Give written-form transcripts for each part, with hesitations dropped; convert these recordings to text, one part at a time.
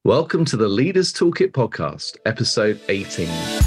Welcome to the Leaders Toolkit Podcast, episode 18.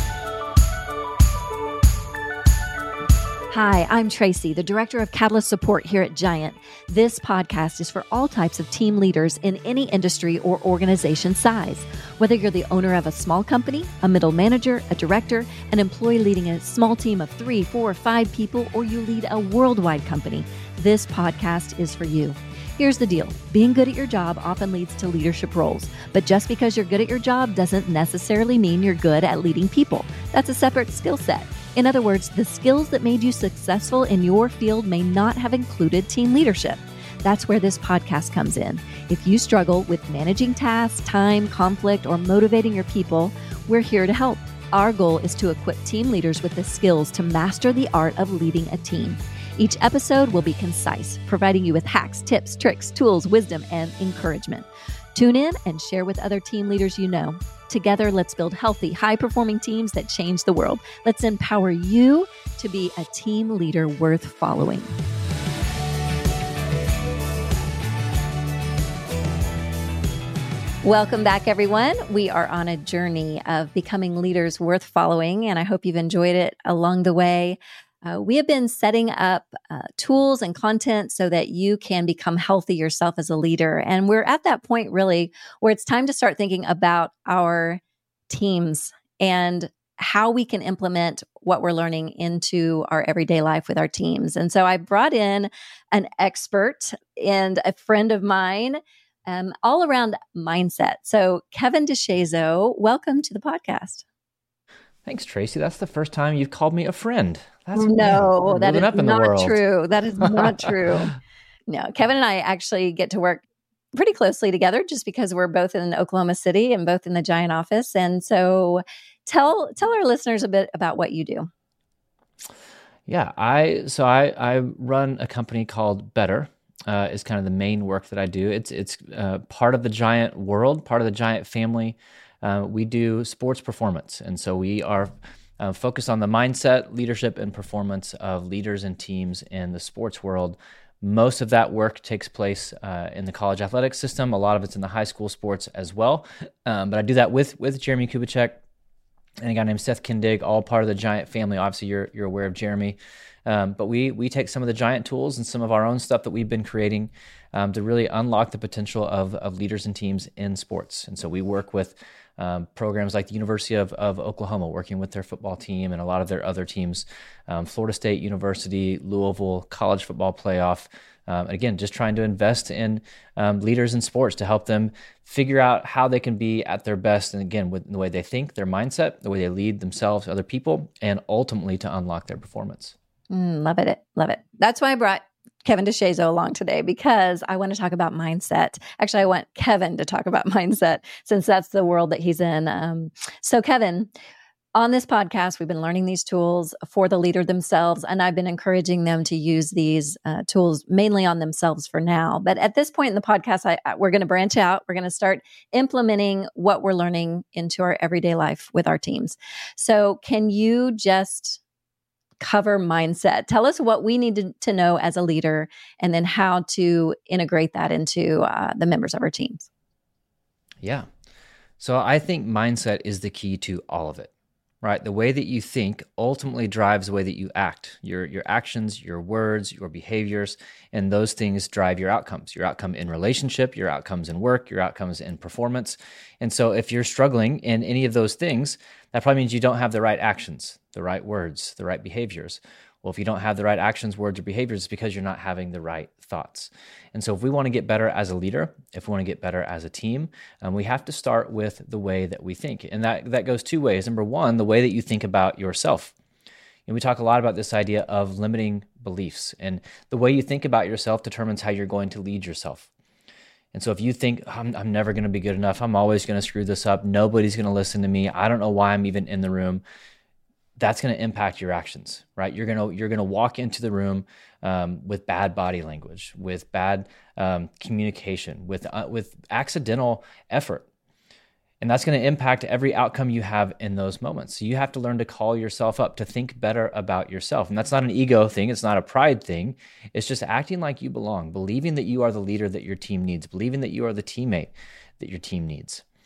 Hi, I'm Tracy, the Director of Catalyst Support here at Giant. This podcast is for all types of team leaders in any industry or organization size. Whether you're the owner of a small company, a middle manager, a director, an employee leading a small team of 3, 4, 5 people, or you lead a worldwide company, this podcast is for you. Here's the deal. Being good at your job often leads to leadership roles, but just because you're good at your job doesn't necessarily mean you're good at leading people. That's a separate skill set. In other words, the skills that made you successful in your field may not have included team leadership. That's where this podcast comes in. If you struggle with managing tasks, time, conflict, or motivating your people, we're here to help. Our goal is to equip team leaders with the skills to master the art of leading a team. Each episode will be concise, providing you with hacks, tips, tricks, tools, wisdom, and encouragement. Tune in and share with other team leaders you know. Together, let's build healthy, high-performing teams that change the world. Let's empower you to be a team leader worth following. Welcome back, everyone. We are on a journey of becoming leaders worth following, and I hope you've enjoyed it along the way. We have been setting up tools and content so that you can become healthy yourself as a leader. And we're at that point really where it's time to start thinking about our teams and how we can implement what we're learning into our everyday life with our teams. And so I brought in an expert and a friend of mine all around mindset. So Kevin DeShazo, welcome to the podcast. Thanks, Tracy. That's the first time you've called me a friend. That is not true. That is not true. No, Kevin and I actually get to work pretty closely together just because we're both in Oklahoma City and both in the Giant office. And so tell our listeners a bit about what you do. Yeah, I run a company called Better. Is kind of the main work that I do. It's part of the Giant world, part of the Giant family. We do sports performance. And so we are focused on the mindset, leadership, and performance of leaders and teams in the sports world. Most of that work takes place in the college athletics system. A lot of it's in the high school sports as well. But I do that with Jeremy Kubicek and a guy named Seth Kindig, all part of the Giant family. Obviously, you're aware of Jeremy. But we take some of the Giant tools and some of our own stuff that we've been creating to really unlock the potential of leaders and teams in sports. And so we work with programs like the University of Oklahoma, working with their football team and a lot of their other teams, Florida State University, Louisville, college football playoff. Again, just trying to invest in leaders in sports to help them figure out how they can be at their best. And again, with the way they think, their mindset, the way they lead themselves, other people, and ultimately to unlock their performance. Love it. Love it. That's why I brought Kevin DeShazo along today, because I want to talk about mindset. Actually, I want Kevin to talk about mindset since that's the world that he's in. So Kevin, on this podcast, we've been learning these tools for the leader themselves, and I've been encouraging them to use these tools mainly on themselves for now. But at this point in the podcast, we're going to branch out. We're going to start implementing what we're learning into our everyday life with our teams. So can you just cover mindset? Tell us what we need to know as a leader, and then how to integrate that into the members of our teams. Yeah. So I think mindset is the key to all of it, right? The way that you think ultimately drives the way that you act, your actions, your words, your behaviors, and those things drive your outcomes, your outcome in relationship, your outcomes in work, your outcomes in performance. And so if you're struggling in any of those things, that probably means you don't have the right actions, the right words, the right behaviors. Well, if you don't have the right actions, words, or behaviors, it's because you're not having the right thoughts. And so if we want to get better as a leader, if we want to get better as a team, we have to start with the way that we think. And that goes two ways. Number one, the way that you think about yourself. And we talk a lot about this idea of limiting beliefs. And the way you think about yourself determines how you're going to lead yourself. And so if you think, I'm never going to be good enough, I'm always going to screw this up, nobody's going to listen to me, I don't know why I'm even in the room, that's going to impact your actions, right? You're going to walk into the room with bad body language, with bad communication, with accidental effort. And that's going to impact every outcome you have in those moments. So you have to learn to call yourself up, to think better about yourself. And that's not an ego thing. It's not a pride thing. It's just acting like you belong, believing that you are the leader that your team needs, believing that you are the teammate that your team needs.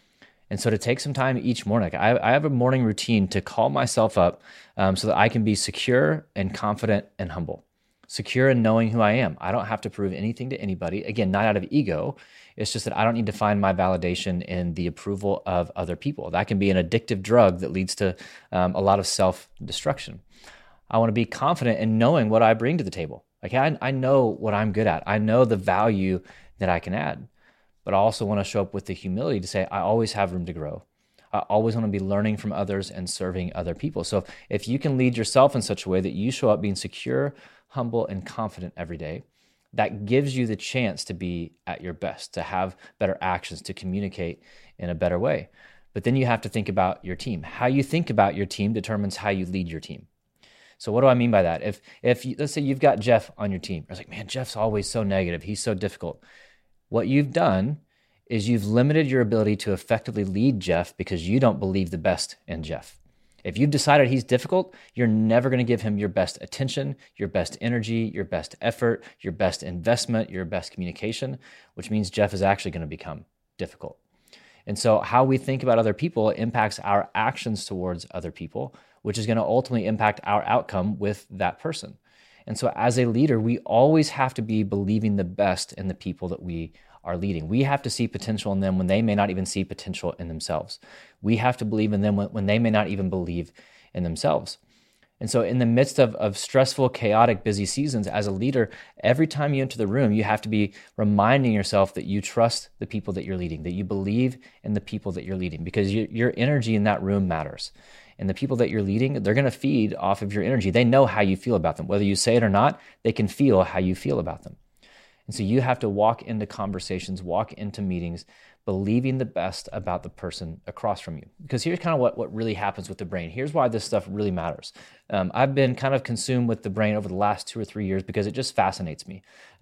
And so to take some time each morning, like I have a morning routine to call myself up so that I can be secure and confident and humble. Secure in knowing who I am. I don't have to prove anything to anybody. Again, not out of ego. It's just that I don't need to find my validation in the approval of other people. That can be an addictive drug that leads to a lot of self-destruction. I want to be confident in knowing what I bring to the table. Like I know what I'm good at. I know the value that I can add. But I also want to show up with the humility to say, I always have room to grow. I always want to be learning from others and serving other people. So if you can lead yourself in such a way that you show up being secure, humble, and confident every day, that gives you the chance to be at your best, to have better actions, to communicate in a better way. But then you have to think about your team. How you think about your team determines how you lead your team. So what do I mean by that? If let's say you've got Jeff on your team. I was like, man, Jeff's always so negative. He's so difficult. What you've done is you've limited your ability to effectively lead Jeff because you don't believe the best in Jeff. If you've decided he's difficult, you're never going to give him your best attention, your best energy, your best effort, your best investment, your best communication, which means Jeff is actually going to become difficult. And so how we think about other people impacts our actions towards other people, which is going to ultimately impact our outcome with that person. And so as a leader, we always have to be believing the best in the people that we are leading. We have to see potential in them when they may not even see potential in themselves. We have to believe in them when they may not even believe in themselves. And so in the midst of stressful, chaotic, busy seasons, as a leader, every time you enter the room, you have to be reminding yourself that you trust the people that you're leading, that you believe in the people that you're leading, because your energy in that room matters. And the people that you're leading, they're going to feed off of your energy. They know how you feel about them. Whether you say it or not, they can feel how you feel about them. And so you have to walk into conversations, walk into meetings, believing the best about the person across from you. Because here's kind of what really happens with the brain. Here's why this stuff really matters. I've been kind of consumed with the brain over the last 2 or 3 years because it just fascinates me.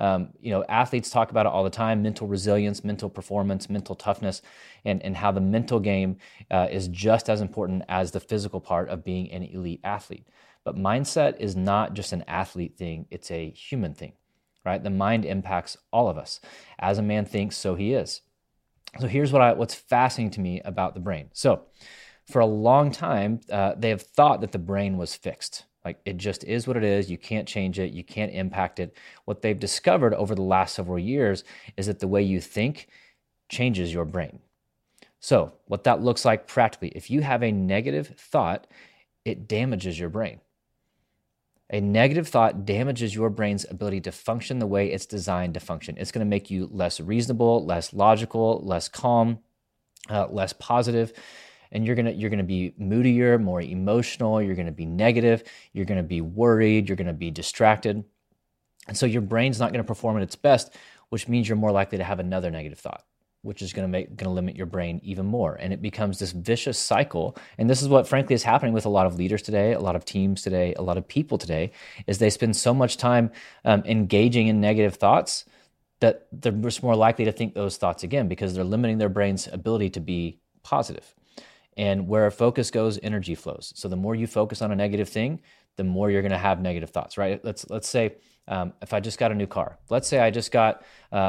Athletes talk about it all the time: mental resilience, mental performance, mental toughness, and how the mental game is just as important as the physical part of being an elite athlete. But mindset is not just an athlete thing, it's a human thing, right? The mind impacts all of us. As a man thinks, so he is. So here's what's fascinating to me about the brain. So for a long time, they have thought that the brain was fixed. Like, it just is what it is. You can't change it. You can't impact it. What they've discovered over the last several years is that the way you think changes your brain. So what that looks like practically, if you have a negative thought, it damages your brain. A negative thought damages your brain's ability to function the way it's designed to function. It's going to make you less reasonable, less logical, less calm, less positive, and you're going to be moodier, more emotional. You're going to be negative. You're going to be worried. You're going to be distracted, and so your brain's not going to perform at its best, which means you're more likely to have another negative thought, which is going to limit your brain even more. And it becomes this vicious cycle. And this is what, frankly, is happening with a lot of leaders today, a lot of teams today, a lot of people today, is they spend so much time engaging in negative thoughts that they're just more likely to think those thoughts again, because they're limiting their brain's ability to be positive. And where focus goes, energy flows. So the more you focus on a negative thing, the more you're going to have negative thoughts, right? Let's say if I just got a new car. Let's say I just bought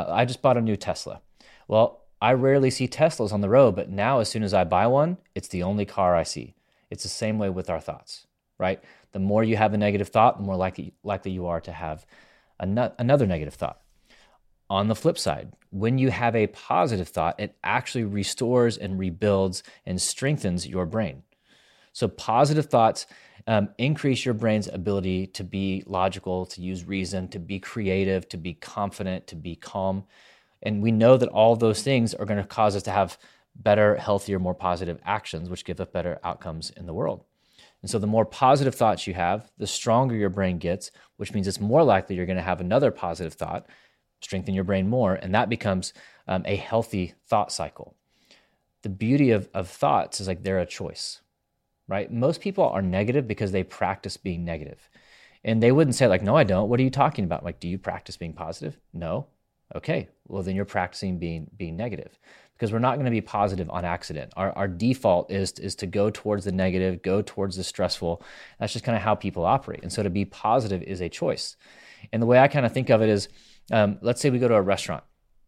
a new Tesla. Well, I rarely see Teslas on the road, but now as soon as I buy one, it's the only car I see. It's the same way with our thoughts, right? The more you have a negative thought, the more likely you are to have another negative thought. On the flip side, when you have a positive thought, it actually restores and rebuilds and strengthens your brain. So positive thoughts increase your brain's ability to be logical, to use reason, to be creative, to be confident, to be calm. And we know that all those things are going to cause us to have better, healthier, more positive actions, which give us better outcomes in the world. And so the more positive thoughts you have, the stronger your brain gets, which means it's more likely you're going to have another positive thought, strengthen your brain more, and that becomes a healthy thought cycle. The beauty of thoughts is like they're a choice, right? Most people are negative because they practice being negative. And they wouldn't say like, no, I don't. What are you talking about? Like, do you practice being positive? No. Okay, well then you're practicing being negative, because we're not going to be positive on accident. Our default is to go towards the negative, go towards the stressful. That's just kind of how people operate. And so to be positive is a choice. And the way I kind of think of it is, let's say we go to a restaurant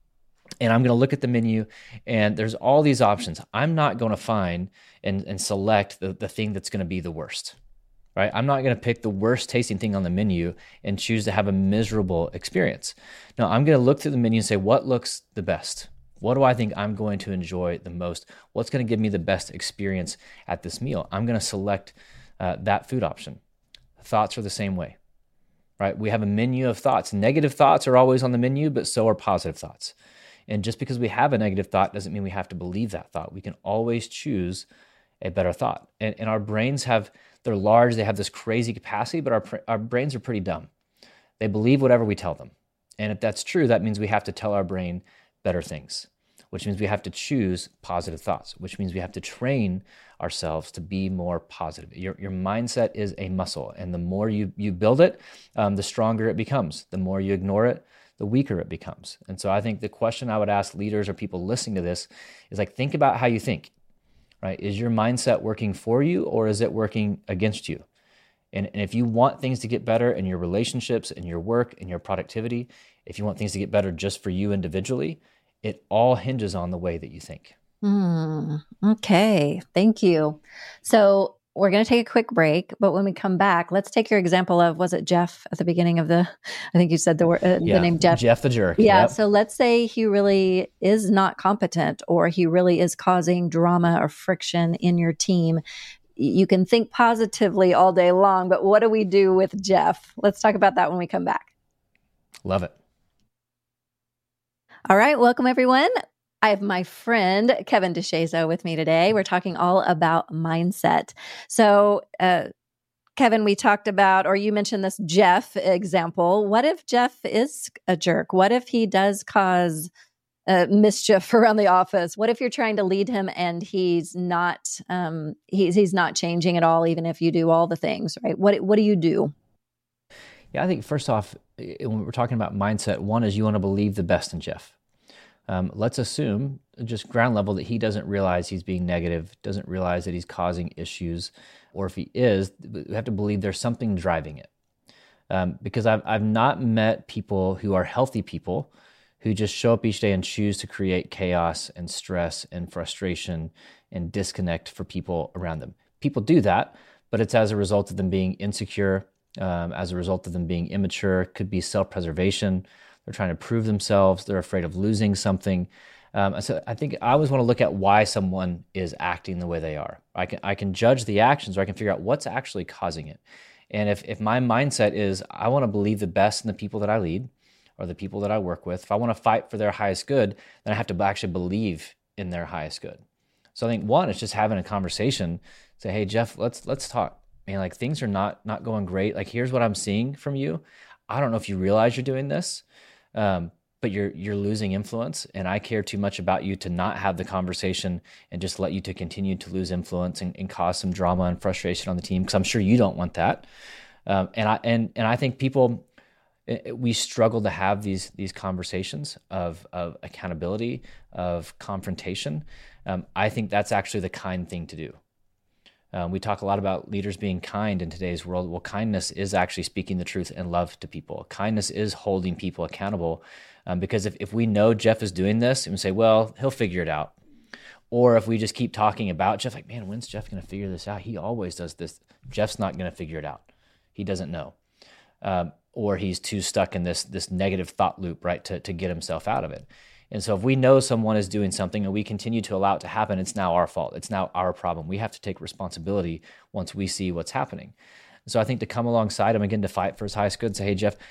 And I'm going to look at the menu and there's all these options. I'm not going to find and select the thing that's going to be the worst, right? I'm not going to pick the worst tasting thing on the menu and choose to have a miserable experience. No, I'm going to look through the menu and say, what looks the best? What do I think I'm going to enjoy the most? What's going to give me the best experience at this meal? I'm going to select that food option. Thoughts are the same way, right? We have a menu of thoughts. Negative thoughts are always on the menu, but so are positive thoughts. And just because we have a negative thought doesn't mean we have to believe that thought. We can always choose a better thought. And our brains they're large, they have this crazy capacity, but our brains are pretty dumb. They believe whatever we tell them. And if that's true, that means we have to tell our brain better things, which means we have to choose positive thoughts, which means we have to train ourselves to be more positive. Your mindset is a muscle, and the more you build it, the stronger it becomes. The more you ignore it, the weaker it becomes. And so I think the question I would ask leaders or people listening to this is like, think about how you think, right? Is your mindset working for you or is it working against you? And if you want things to get better in your relationships, in your work, in your productivity, if you want things to get better just for you individually, it all hinges on the way that you think. Okay, thank you. So we're going to take a quick break, but when we come back, let's take your example of, was it Jeff at the beginning of I think you said the name Jeff. Jeff the jerk. Yeah. Yep. So let's say he really is not competent or he really is causing drama or friction in your team. You can think positively all day long, but what do we do with Jeff? Let's talk about that when we come back. Love it. All right. Welcome, everyone. I have my friend Kevin DeShazo with me today. We're talking all about mindset. So, Kevin, we talked about, or you mentioned this Jeff example. What if Jeff is a jerk? What if he does cause mischief around the office? What if you're trying to lead him and he's not he's not changing at all, even if you do all the things, right? What do you do? Yeah, I think first off, when we're talking about mindset, one is you want to believe the best in Jeff. Let's assume, just ground level, that he doesn't realize he's being negative, doesn't realize that he's causing issues, or if he is, we have to believe there's something driving it. Because I've not met people who are healthy people who just show up each day and choose to create chaos and stress and frustration and disconnect for people around them. People do that, but it's as a result of them being insecure, as a result of them being immature. It could be self-preservation. They're trying to prove themselves. They're afraid of losing something. So I think I always want to look at why someone is acting the way they are. I can judge the actions, or I can figure out what's actually causing it. And if my mindset is I want to believe the best in the people that I lead or the people that I work with, if I want to fight for their highest good, then I have to actually believe in their highest good. So I think one is just having a conversation. Say, hey, Jeff, let's talk. Man, like things are not going great. Like here's what I'm seeing from you. I don't know if you realize you're doing this. But you're losing influence, and I care too much about you to not have the conversation and just let you to continue to lose influence and cause some drama and frustration on the team, because I'm sure you don't want that. And I think people, we struggle to have these conversations of accountability, of confrontation. I think that's actually the kind thing to do. We talk a lot about leaders being kind in today's world. Well, kindness is actually speaking the truth and love to people. Kindness is holding people accountable. Because if we know Jeff is doing this and we say, well, he'll figure it out. Or if we just keep talking about Jeff, like, man, when's Jeff going to figure this out? He always does this. Jeff's not going to figure it out. He doesn't know. Or he's too stuck in this negative thought loop, right, to get himself out of it. And so if we know someone is doing something and we continue to allow it to happen, it's now our fault. It's now our problem. We have to take responsibility once we see what's happening. So I think to come alongside him again, to fight for his highest good and say, hey, Jeff,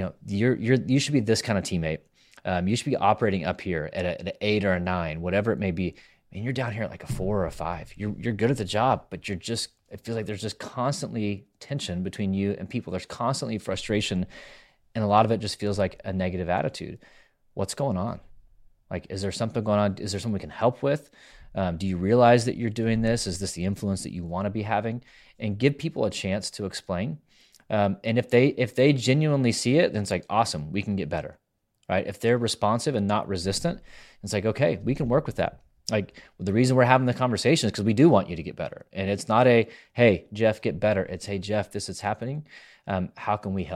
you should be this kind of teammate. You should be operating up here at an 8 or a 9, whatever it may be. I mean, you're down here at like a 4 or a 5. You're good at the job, but it feels like there's just constantly tension between you and people. There's constantly frustration, and a lot of it just feels like a negative attitude. What's going on? Like, is there something going on? Is there something we can help with? Do you realize that you're doing this? Is this the influence that you want to be having? And give people a chance to explain. And if they genuinely see it, then it's like, awesome, we can get better, right? If they're responsive and not resistant, it's like, okay, we can work with that. Like, the reason we're having the conversation is because we do want you to get better. And it's not hey, Jeff, get better. It's, hey, Jeff, this is happening. How can we help?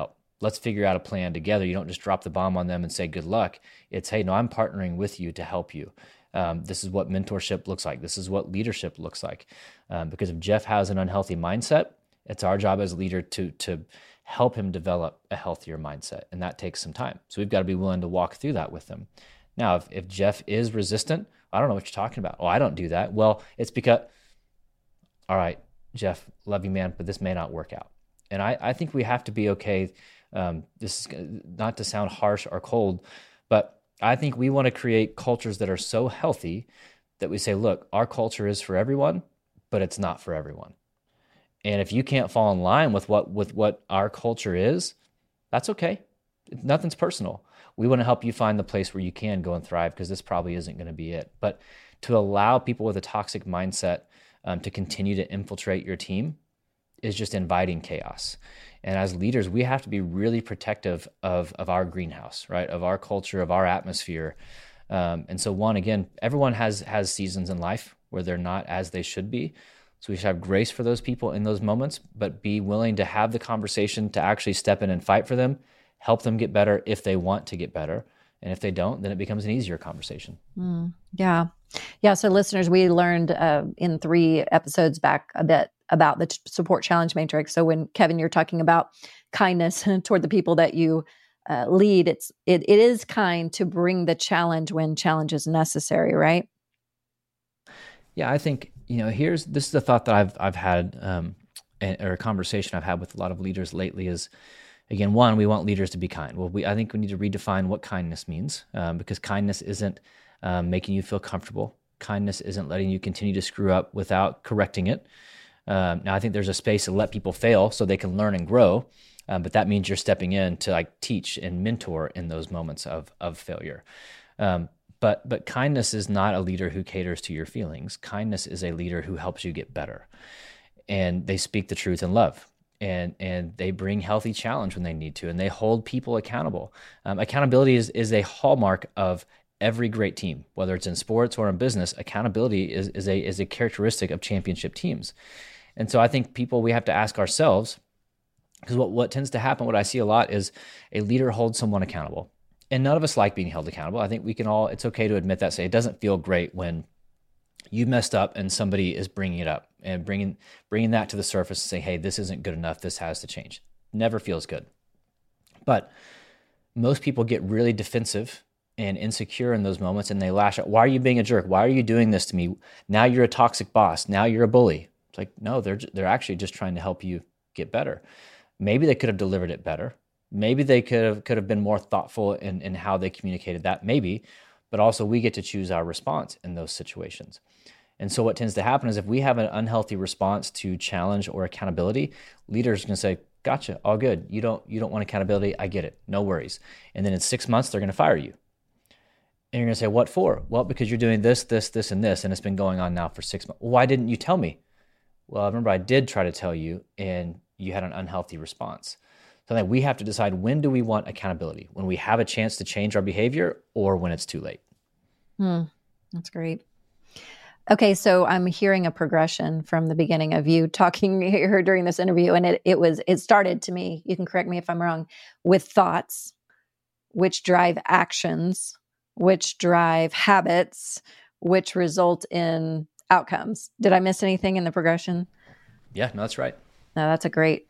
let's figure out a plan together. You don't just drop the bomb on them and say, good luck. It's, hey, no, I'm partnering with you to help you. This is what mentorship looks like. This is what leadership looks like. Because if Jeff has an unhealthy mindset, it's our job as a leader to help him develop a healthier mindset. And that takes some time. So we've got to be willing to walk through that with him. Now, if Jeff is resistant, I don't know what you're talking about. Oh, I don't do that. Well, it's because, all right, Jeff, love you, man, but this may not work out. And I think we have to be okay. This is not to sound harsh or cold, but I think we want to create cultures that are so healthy that we say, look, our culture is for everyone, but it's not for everyone. And if you can't fall in line with what our culture is, that's okay. Nothing's personal. We want to help you find the place where you can go and thrive, because this probably isn't going to be it. But to allow people with a toxic mindset to continue to infiltrate your team is just inviting chaos. And as leaders, we have to be really protective of our greenhouse, right? Of our culture, of our atmosphere. And so again, everyone has seasons in life where they're not as they should be. So we should have grace for those people in those moments, but be willing to have the conversation to actually step in and fight for them, help them get better if they want to get better. And if they don't, then it becomes an easier conversation. Yeah. So listeners, we learned in 3 episodes back a bit about the support challenge matrix. So when Kevin, you're talking about kindness toward the people that you lead, it is kind to bring the challenge when challenge is necessary, right? Yeah, I think, this is a thought that I've had, or a conversation I've had with a lot of leaders lately is, again, one, we want leaders to be kind. Well, I think we need to redefine what kindness means, because kindness isn't making you feel comfortable. Kindness isn't letting you continue to screw up without correcting it. Now, I think there's a space to let people fail so they can learn and grow, but that means you're stepping in to teach and mentor in those moments of failure. But kindness is not a leader who caters to your feelings. Kindness is a leader who helps you get better, and they speak the truth in love. And they bring healthy challenge when they need to, and they hold people accountable. Accountability is a hallmark of every great team, whether it's in sports or in business. Accountability is a characteristic of championship teams. And so I think we have to ask ourselves, because what tends to happen, what I see a lot is a leader holds someone accountable. And none of us like being held accountable. I think it's okay to admit that, say it doesn't feel great when you messed up and somebody is bringing it up and bringing that to the surface and say, hey, this isn't good enough. This has to change. Never feels good. But most people get really defensive and insecure in those moments, and they lash out. Why are you being a jerk? Why are you doing this to me? Now you're a toxic boss. Now you're a bully. It's like, no, they're actually just trying to help you get better. Maybe they could have delivered it better. Maybe they could have been more thoughtful in how they communicated that. Maybe. But also we get to choose our response in those situations. And so what tends to happen is if we have an unhealthy response to challenge or accountability, leaders are going to say, gotcha, all good. You don't want accountability. I get it. No worries. And then in 6 months, they're going to fire you. And you're going to say, what for? Well, because you're doing this, this, this, and this, and it's been going on now for 6 months. Why didn't you tell me? Well, I remember I did try to tell you, and you had an unhealthy response. So that we have to decide, when do we want accountability? When we have a chance to change our behavior, or when it's too late? That's great. Okay, so I'm hearing a progression from the beginning of you talking here during this interview, and it started to me, you can correct me if I'm wrong, with thoughts, which drive actions, which drive habits, which result in outcomes. Did I miss anything in the progression? Yeah, no, that's right. No, that's great.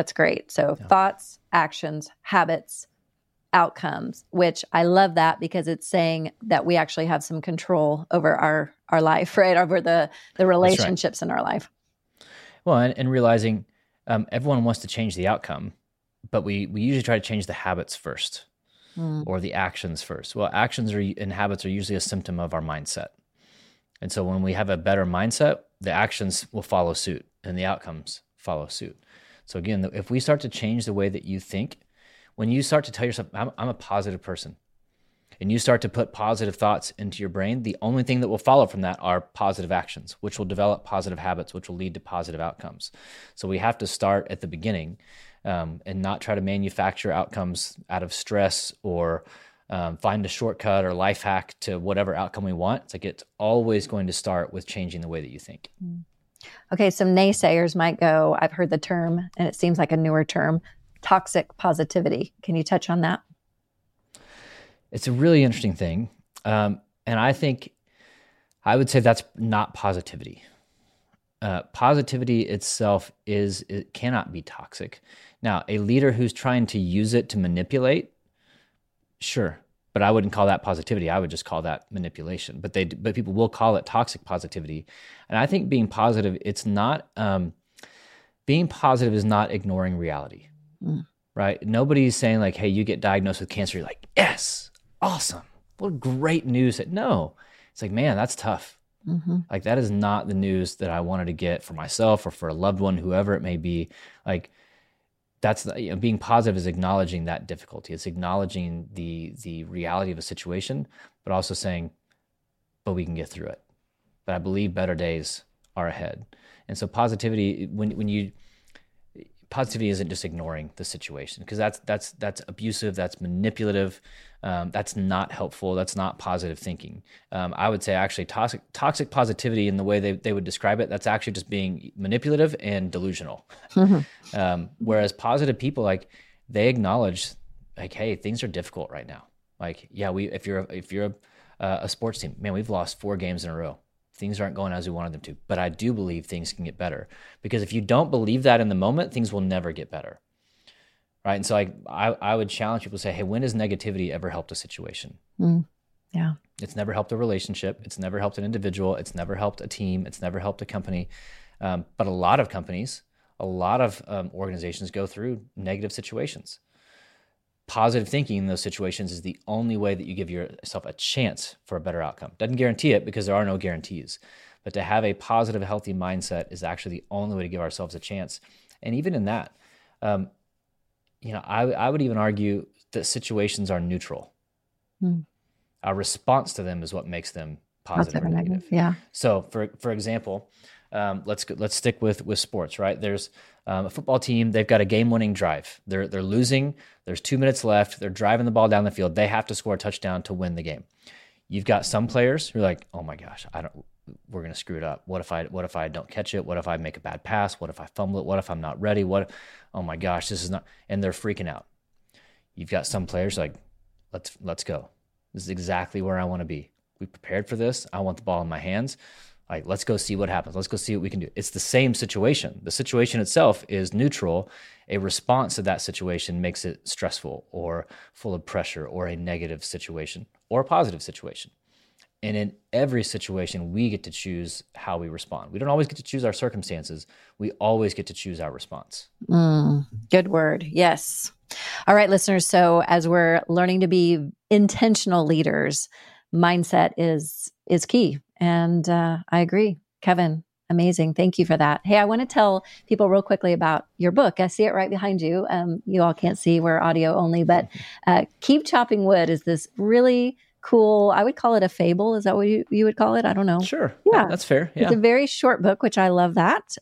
So thoughts, actions, habits, outcomes, which I love that, because it's saying that we actually have some control over our life, right? Over the relationships in our life. Well, and realizing everyone wants to change the outcome, but we usually try to change the habits first or the actions first. Well, actions and habits are usually a symptom of our mindset. And so when we have a better mindset, the actions will follow suit and the outcomes follow suit. So again, if we start to change the way that you think, when you start to tell yourself, I'm a positive person, and you start to put positive thoughts into your brain, the only thing that will follow from that are positive actions, which will develop positive habits, which will lead to positive outcomes. So we have to start at the beginning and not try to manufacture outcomes out of stress or find a shortcut or life hack to whatever outcome we want. It's always going to start with changing the way that you think. Okay, some naysayers might go, I've heard the term, and it seems like a newer term, toxic positivity. Can you touch on that? It's a really interesting thing. And I would say that's not positivity. Positivity itself it cannot be toxic. Now, a leader who's trying to use it to manipulate, sure, but I wouldn't call that positivity. I would just call that manipulation. But people will call it toxic positivity. And I think being positive, being positive is not ignoring reality, right? Nobody's saying like, hey, you get diagnosed with cancer. You're like, yes, awesome. What great news. No, it's like, man, that's tough. Mm-hmm. Like that is not the news that I wanted to get for myself or for a loved one, whoever it may be. Like that's being positive is acknowledging that difficulty. It's acknowledging the reality of a situation, but also saying, but we can get through it. But I believe better days are ahead. And so positivity, positivity isn't just ignoring the situation, because that's abusive, that's manipulative, that's not helpful, that's not positive thinking. I would say actually toxic positivity, in the way they would describe it, that's actually just being manipulative and delusional. Mm-hmm. Whereas positive people, like they acknowledge, like, hey, things are difficult right now. Like, yeah, if you're a sports team, man, we've lost 4 games in a row. Things aren't going as we wanted them to, but I do believe things can get better, because if you don't believe that in the moment, things will never get better, right? And so I would challenge people to say, hey, when has negativity ever helped a situation? Yeah. It's never helped a relationship. It's never helped an individual. It's never helped a team. It's never helped a company. But a lot of companies, a lot of organizations go through negative situations. Positive thinking in those situations is the only way that you give yourself a chance for a better outcome. Doesn't guarantee it, because there are no guarantees. But to have a positive, healthy mindset is actually the only way to give ourselves a chance. And even in that, I would even argue that situations are neutral. Our response to them is what makes them positive or negative. Yeah. So, for example, let's stick with sports, right? There's a football team. They've got a game-winning drive. They're losing. There's 2 minutes left. They're driving the ball down the field. They have to score a touchdown to win the game. You've got some players who are like, oh my gosh, we're going to screw it up. What if I don't catch it? What if I make a bad pass? What if I fumble it? What if I'm not ready? Oh my gosh, this is not, and they're freaking out. You've got some players like, let's go. This is exactly where I want to be. We prepared for this. I want the ball in my hands. Like, let's go see what happens. Let's go see what we can do. It's the same situation. The situation itself is neutral. A response to that situation makes it stressful or full of pressure, or a negative situation or a positive situation. And in every situation, we get to choose how we respond. We don't always get to choose our circumstances. We always get to choose our response. Good word. Yes. All right, listeners. So as we're learning to be intentional leaders, mindset is key. And I agree. Kevin, amazing. Thank you for that. Hey, I want to tell people real quickly about your book. I see it right behind you. You all can't see, we're audio only, but Keep Chopping Wood is this really cool, I would call it a fable. Is that what you would call it? I don't know. Sure. Yeah, that's fair. Yeah. It's a very short book, which I love that.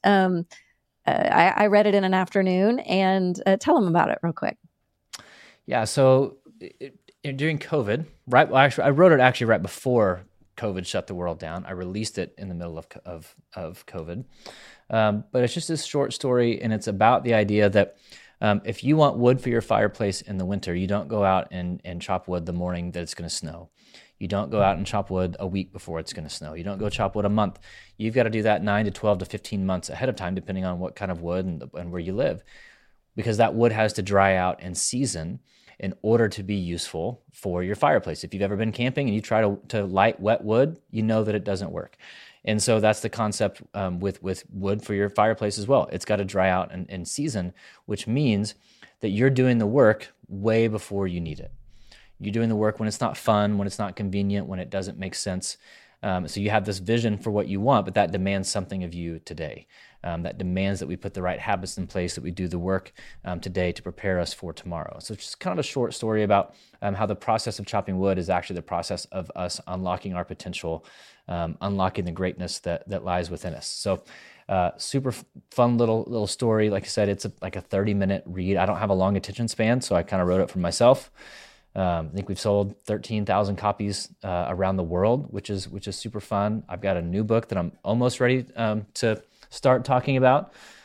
I read it in an afternoon, and tell them about it real quick. Yeah. So during COVID, right? Well, actually, I wrote it actually right before COVID shut the world down. I released it in the middle of COVID. But it's just this short story, and it's about the idea that if you want wood for your fireplace in the winter, you don't go out and chop wood the morning that it's going to snow. You don't go out and chop wood a week before it's going to snow. You don't go chop wood a month. You've got to do that 9 to 12 to 15 months ahead of time, depending on what kind of wood and where you live, because that wood has to dry out and season in order to be useful for your fireplace. If you've ever been camping and you try to light wet wood, you know that it doesn't work. And so that's the concept with wood for your fireplace as well. It's got to dry out and season, which means that you're doing the work way before you need it. You're doing the work when it's not fun, when it's not convenient, when it doesn't make sense. So you have this vision for what you want, but that demands something of you today. That demands that we put the right habits in place, that we do the work today to prepare us for tomorrow. So it's just kind of a short story about how the process of chopping wood is actually the process of us unlocking our potential, unlocking the greatness that lies within us. So super fun little story. Like I said, it's like a 30-minute read. I don't have a long attention span, so I kind of wrote it for myself. I think we've sold 13,000 copies around the world, which is super fun. I've got a new book that I'm almost ready to start talking about.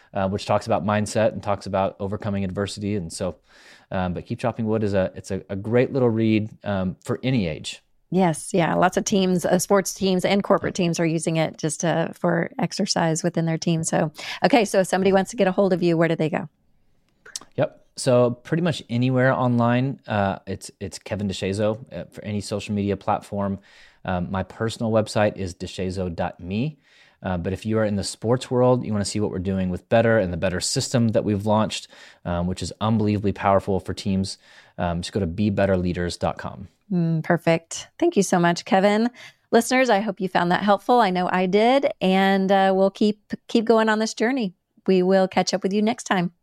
which talks about mindset and talks about overcoming adversity. And so, but Keep Chopping Wood is a great little read for any age. Yes. Yeah. Lots of teams, sports teams and corporate teams are using it just for exercise within their team. So, okay. So if somebody wants to get a hold of you, where do they go? Yep. So pretty much anywhere online, it's Kevin DeShazo for any social media platform. My personal website is deshazo.me. But if you are in the sports world, you want to see what we're doing with Better and the Better system that we've launched, which is unbelievably powerful for teams, just go to bebetterleaders.com. Perfect. Thank you so much, Kevin. Listeners, I hope you found that helpful. I know I did. And we'll keep going on this journey. We will catch up with you next time.